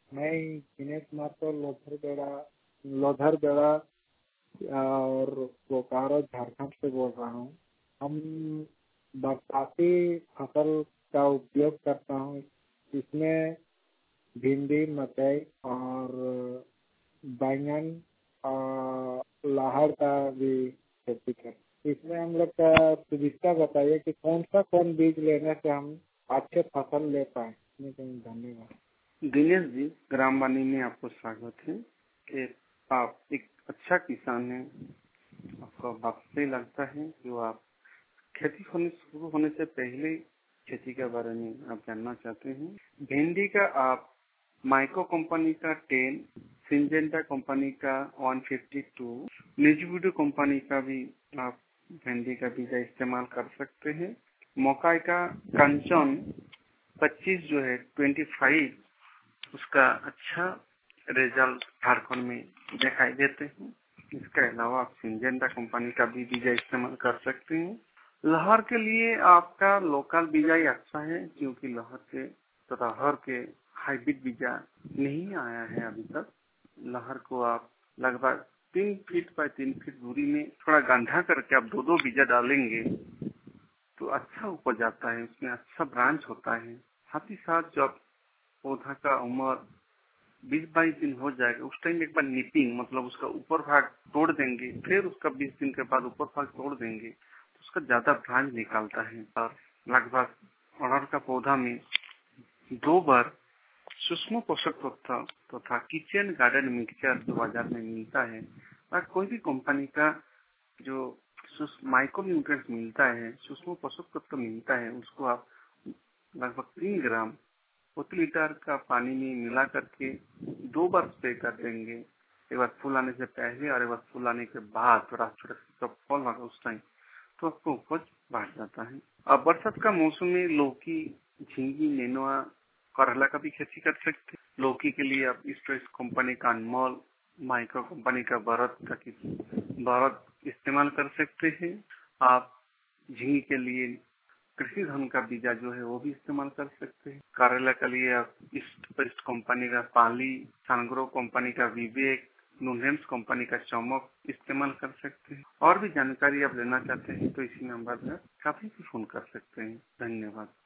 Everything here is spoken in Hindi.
मैं दिनेश माथुर लोधर बेड़ा और बोकारो झारखंड से बोल रहा हूँ। हम बरसाती फसल का उपयोग करता हूँ। इसमें भिंडी, मकई और बैंगन और लहर का भी खेती करते। इसमें हम लोग का सुविधा बताइए कि कौन बीज लेने से हम अच्छे फसल ले पाए। धन्यवाद। दिनेश जी, ग्राम वाणी में आपको स्वागत है कि आप एक अच्छा किसान हैं। आपको बात से लगता है कि आप खेती शुरू होने से पहले खेती के बारे में आप जानना चाहते हैं। भिंडी का आप माइको कंपनी का 10, सिंजेंटा कंपनी का 152, निजुबिडो कंपनी का भी आप भिंडी का बीज इस्तेमाल कर सकते हैं। मकई का कंचन 25 जो है 25, उसका अच्छा रिजल्ट झारखंड में दिखाई देते हैं। इसके अलावा आप सिंजेंटा कंपनी का भी बीज इस्तेमाल कर सकते हैं। लहर के लिए आपका लोकल बीजाई अच्छा है, क्योंकि लहर के तथा हर के हाइब्रिड बीजा नहीं आया है अभी तक। लहर को आप लगभग 3 फीट बाय 3 फीट दूरी में थोड़ा गंधा करके आप दो बीजा डालेंगे तो अच्छा उपज आता है, उसमें अच्छा ब्रांच होता है। साथ ही साथ जब पौधा का उम्र 20-22 दिन हो जाएगा, उस टाइम एक बार निपिंग मतलब उसका ऊपर भाग तोड़ देंगे, फिर उसका 20 दिन के बाद ऊपर भाग तोड़ देंगे तो उसका ज्यादा ब्रांच निकालता है। और लगभग अड़हर का पौधा में 2 बार सूक्ष्म पोषक तत्व तथा किचन गार्डन मिक्सचर जो बाजार में मिलता है, और कोई भी कंपनी का जो माइक्रो न्यूट्रिएंट्स मिलता है, सूक्ष्म पोषक तत्व मिलता है, उसको आप लगभग 3 ग्राम प्रति लीटर का पानी में मिला करके 2 बार स्प्रे कर देंगे। एक बार फूल आने से पहले और एक बार फूल आने के बाद, थोड़ा जब फल लगा उस टाइम, तो आपको उपज बढ़ जाता है। अब बरसात का मौसम में लौकी, झींगी, नेनुआ, करला का भी खेती कर सकते हैं। लौकी के लिए आप स्ट्रेस कंपनी का अनमोल, माइक्रो कंपनी का भारत इस्तेमाल कर सकते हैं। आप झींगी के लिए कृषि धन का बीजा जो है वो भी इस्तेमाल कर सकते हैं। करेला के लिए आप ईस्ट वेस्ट कंपनी का पाली, सनग्रो कंपनी का विवेक, नुनेम्स कंपनी का चमक इस्तेमाल कर सकते हैं। और भी जानकारी आप लेना चाहते हैं तो इसी नंबर पर कभी भी फोन कर सकते हैं। धन्यवाद।